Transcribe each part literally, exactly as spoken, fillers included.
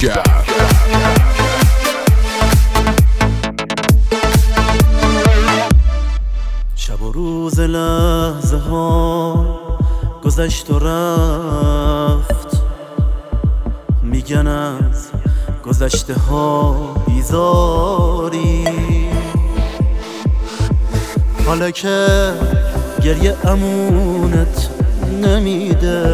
دیگر. شب و روز لحظه ها گذشت و رفت، میگن از گذشته ها بیزاری. حالا که گریه امونت نمیده،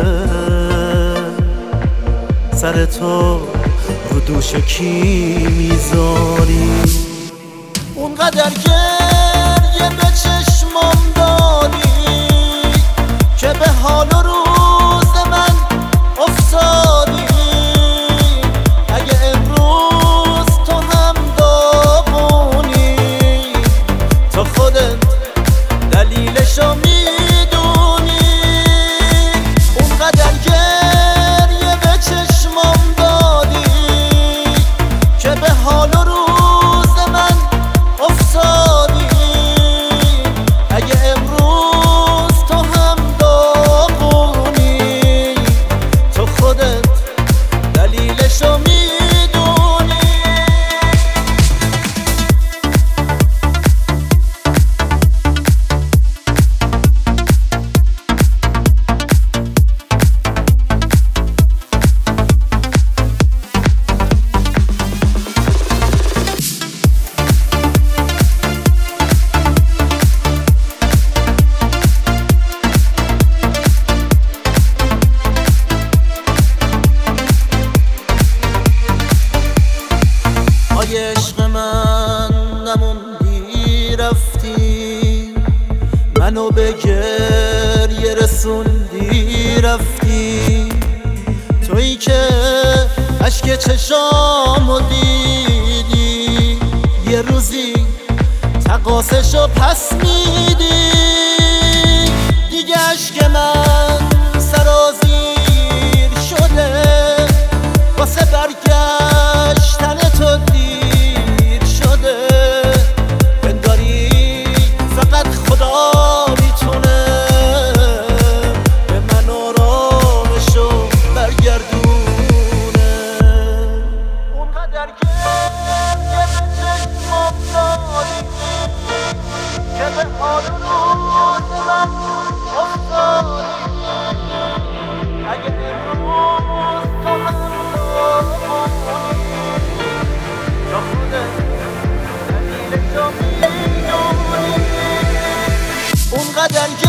سر تو رو دوش کی میذاری؟ اونقدر گریه به چشمام دادی که به حال و روز من افتادی. اگه امروز تو هم داغونی، تو خودت دلیلشو میدونی. اونقدر گریه به چشمام دادی که به حال و روز من افتادی. اگه امروز تو هم داغونی، تو خودت دلیلشو میدونی. آی عشق من نموندی رفتی، منو به گریه رسوندی رفتی. تویی که اشک چشامو دیدی، یه روزی تقاصشو پس میدی. دیگه اشک من سرازیر شده، واسه برگشتن تو دیر شده. بنگاری فقط خدا میتونه به من آرامشو برگردونه. اونقدر گریه به چشمام دادی که به حال و روز من افتادی. اگه امروز تو هم داغونی، تو خودت دلیلشو میدونی. اونقدر